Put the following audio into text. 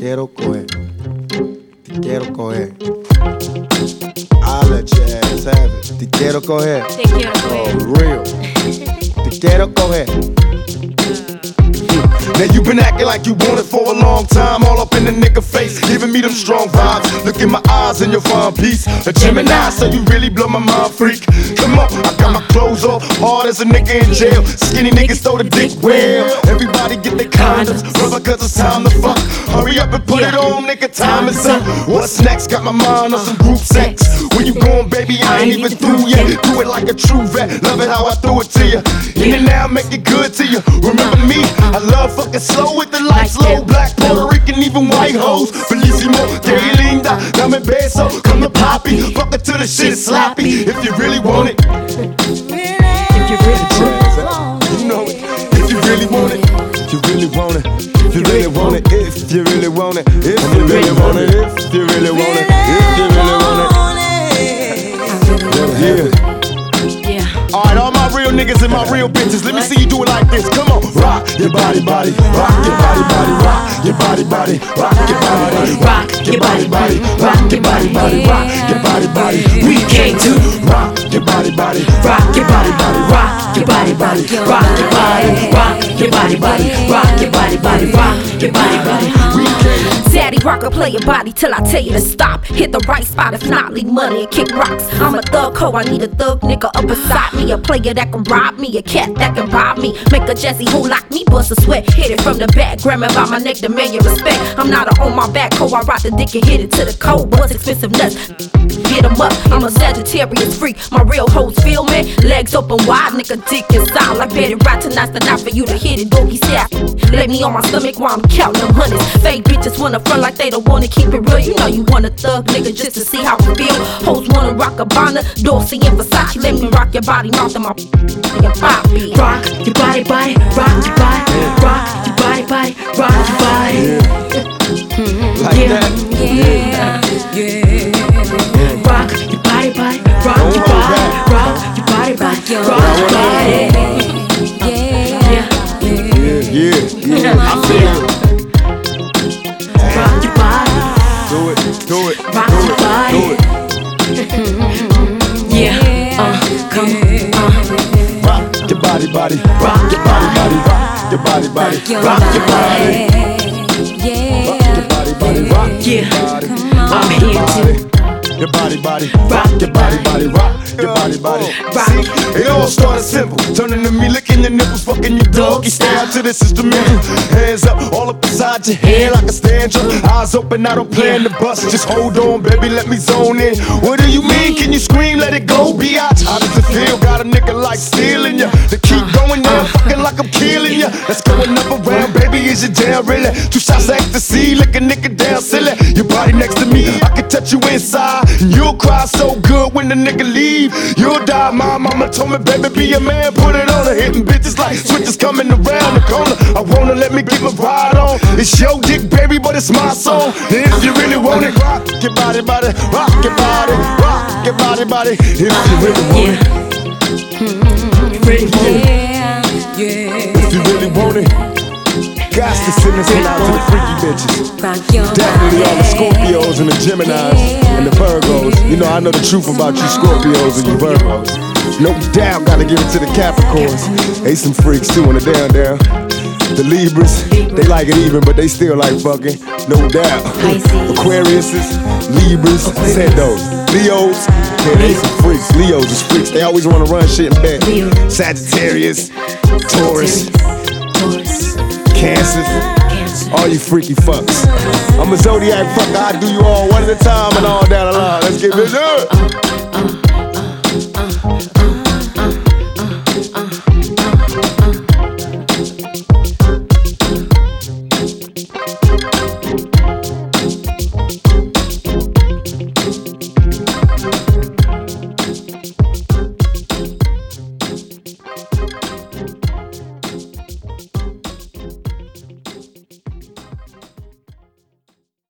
quiero coger. Te quiero coger. I'll let your ass have it. Te quiero coger. Te quiero coger. Oh, real. Te quiero coger. Now you been acting like you want it for a long time, all up in the nigga face, giving me them strong vibes. Look in my eyes and you'll find peace. A Gemini, so you really blow my mind, freak. Come on, I got my clothes off, hard as a nigga in jail. Skinny niggas throw the dick well. Everybody get their condoms, brother, cause it's time to fuck. Hurry up and put it on, nigga, time is up. What's next? Got my mind on some group sex. Where you going, baby? I ain't even through yet. Do it like a true vet, love it how I threw it to you. In and out, make it good to you. Remember me, I love fucking slow with the lights low. Black, Puerto Rican, even white hoes. Felicimo, que linda, dame beso. Come to Poppy, fuck it till the shit is sloppy. If you really want it, If you really want it, you know it. If you really want it, If you really want it. If you really want it. If you really want it. If you really want it. If you really want it. If you really want it. Yeah. alright, all my real niggas and my real bitches, let me see you do it like this. Come on, rock your body, body, rock your body, body, rock your body, body, rock your body, body, rock your body, body, rock your body, body, rock your body, body. We came to rock your body, body, rock your body, body, rock your body, body, rock your body, rock your body, body, rock your body, body, rock your body, body. We came. Daddy rocker, play your body till I tell you to stop. Hit the right spot, if not, leave money and kick rocks. I'm a thug hoe, I need a thug nigga up beside me. A player that can rob me, a cat that can rob me. Make a Jesse who lock me, bust a sweat. Hit it from the back, grab me by my neck, demand your respect. I'm not a on my back hoe, I rock the dick and hit it to the cold. What's expensive nuts? Get 'em up, I'm a Sagittarius freak. My real hoes feel me, legs open wide, nigga dick inside like Betty Right. Tonight's the night for you to hit it, doggy style. Lay me on my stomach while I'm counting them hundreds. Fake bitches wanna front like they don't wanna keep it real. You know you want a thug nigga just to see how it feel. Hoes wanna rock a Bonner, Dorsey and Versace. Let me rock your body, mouth and my your body. Rock your body, body, rock your body, rock your body, body, rock your body. Like that. Rock your body, body, rock your body, rock your body, body, rock your body. Yeah. I feel it. Rock your body, Do it. rock your body. Come Rock your body, body. Rock your body, body. Rock your body, body. Rock your body. Rock your body, body. Rock your body. I'm here to Your body, body. Rock your body, body. Rock your body, body. See, it all started simple. Turning to me, licking your nipples, fucking your doggy style to this instrumental. Hands up, all up inside your head like a stanchion. Eyes open, I don't plan to bust. Just hold on, baby, let me zone in. What do you mean? Can you scream? Let it go, biatch. How does it feel? Got a nigga like stealing ya. To keep going down, fucking like I'm killing ya. Let's go another round, baby, is you down, really? 2 shots of ecstasy, lick a nigga down, silly. Your body next to me, I can touch you inside. You'll cry so good when the nigga leave. You'll die, my mama told me, baby, be a man, put it on her. Hitting bitches like switches coming around the corner. I wanna let me get my ride on. It's your dick, baby, but it's my song. And if you really want it, rock your body, body, rock your body, rock your body, body. If you really want it, if you really want it, got to send this one out to the freaky bitches. Definitely all the Scorpios and the Geminis and the Virgos. You know, I know the truth about you Scorpios and you Virgos. No doubt, gotta give it to the Capricorns. They some freaks too on the down. The Libras, they like it even, but they still like fucking. No doubt. Aquariuses, Libras, said those. Leos, yeah, they some freaks. Leos is freaks. They always wanna run shit in bed. Sagittarius, Taurus, Cancer, all you freaky fucks. I'm a zodiac fucker, I do you all one at a time and all down the line. Let's get this up.